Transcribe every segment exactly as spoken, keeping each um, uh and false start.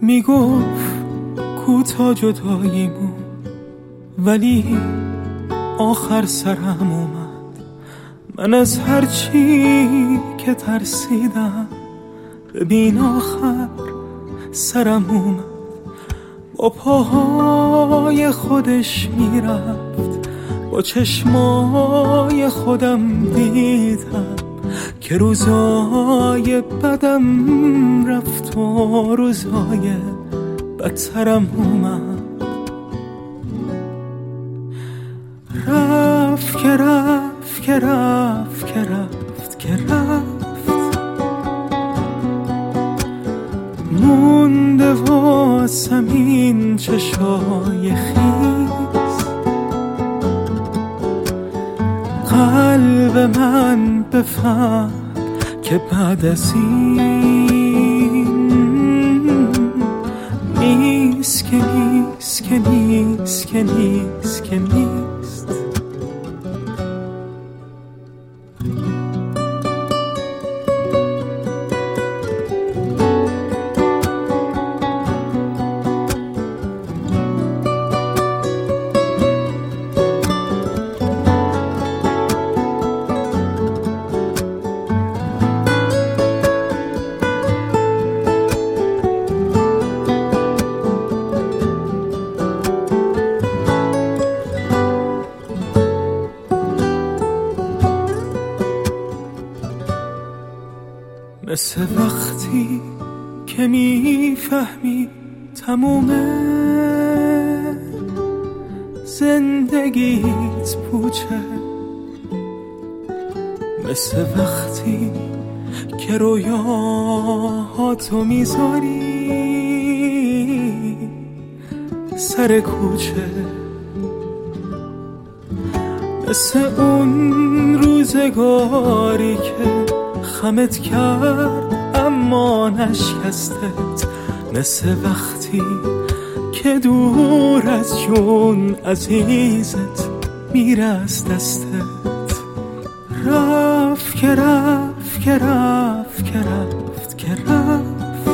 میگفت کوتا جداییمون، ولی آخر سرم اومد. من از هر چی که ترسیدم، ببین آخر سرم اومد. با پاهای خودش میرفت، با چشمای خودم دیدم که روزای بدم رفت و روزای بدترم اومد. رفت که رفت که رفت که رفت که رفت، مونده واسم این چشای خیز. قلب من بفهم که بعد از این نیست که نیست که نیست که نیست که نیست. مثل وقتی که میفهمی تمومه زندگیت پوچه، مثل وقتی که رویاهاتو میذاری سر کوچه، مثل اون روزگاری که خمت کرد اما نشکستت، مثل وقتی که دور از جون عزیزت میره از دستت. رفت که رفت که رفت که رفت که رفت،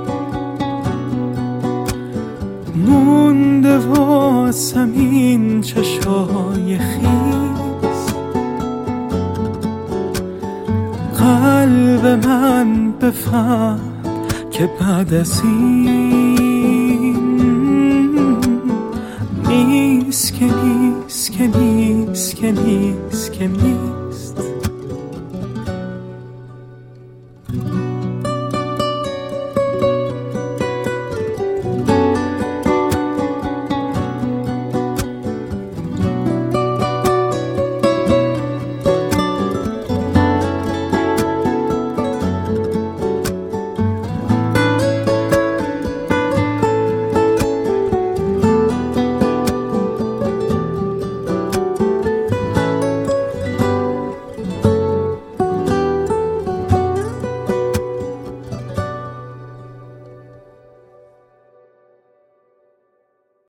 مونده واسم این چشای خیز. قلب من بفهم که بعد از این نیست که نیست که نیست که نیست که نیست